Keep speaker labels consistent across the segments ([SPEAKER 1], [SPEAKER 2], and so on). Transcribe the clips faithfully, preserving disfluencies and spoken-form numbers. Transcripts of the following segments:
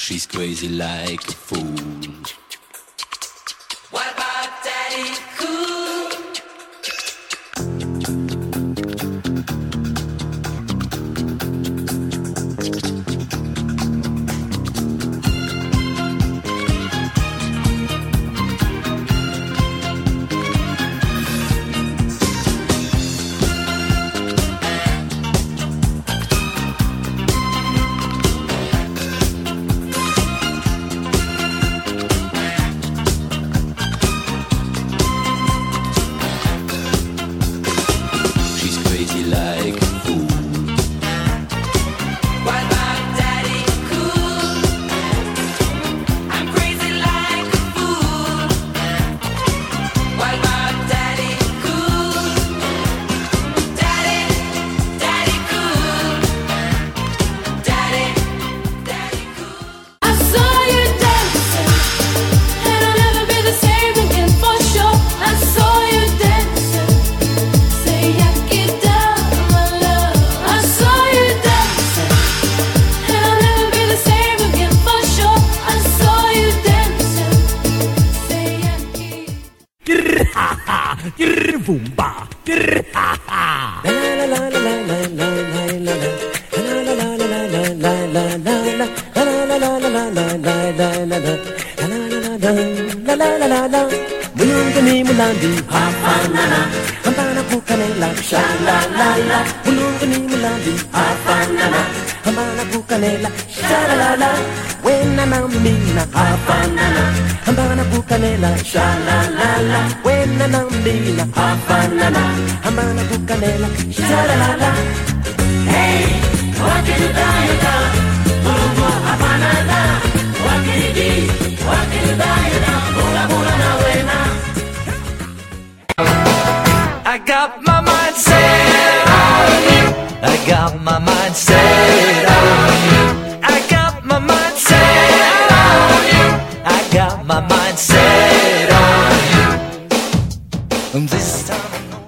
[SPEAKER 1] She's crazy like a fool.
[SPEAKER 2] What about Daddy Cool?
[SPEAKER 3] I got my mind set on you. I got my mind set on you. I got my mind set on you. I got my mind set on you. And this time I know.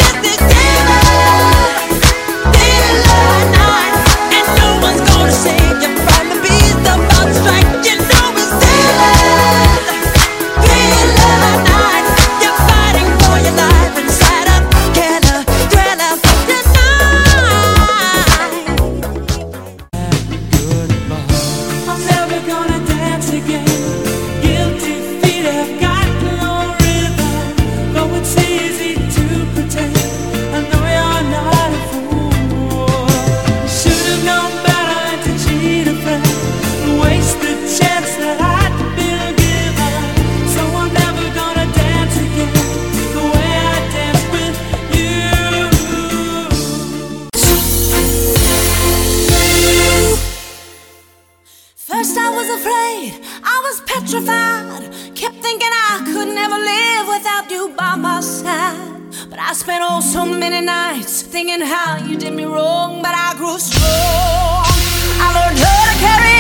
[SPEAKER 4] First I was afraid, I was petrified. Kept thinking I could never live without you by my side. But I spent oh so many nights thinking how you did me wrong. But I grew strong, I learned how to carry